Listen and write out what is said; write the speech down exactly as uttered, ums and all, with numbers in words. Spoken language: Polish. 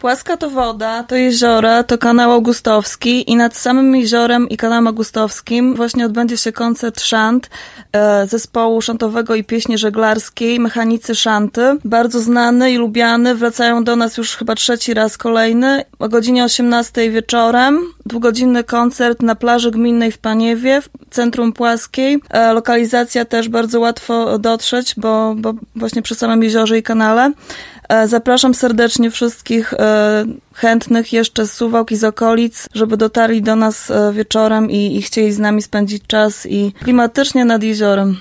Płaska to woda, to jeziora, to kanał Augustowski i nad samym jeziorem i kanałem Augustowskim właśnie odbędzie się koncert szant e, zespołu szantowego i pieśni żeglarskiej Mechanicy Szanty. Bardzo znany i lubiany, wracają do nas już chyba trzeci raz kolejny, o godzinie osiemnastej wieczorem. Dwugodzinny koncert na plaży gminnej w Paniewie, w centrum Płaskiej. E, lokalizacja też bardzo łatwo dotrzeć, bo, bo właśnie przy samym jeziorze i kanale. E, zapraszam serdecznie wszystkich e, chętnych jeszcze z Suwałk i z okolic, żeby dotarli do nas e, wieczorem i, i chcieli z nami spędzić czas i klimatycznie nad jeziorem.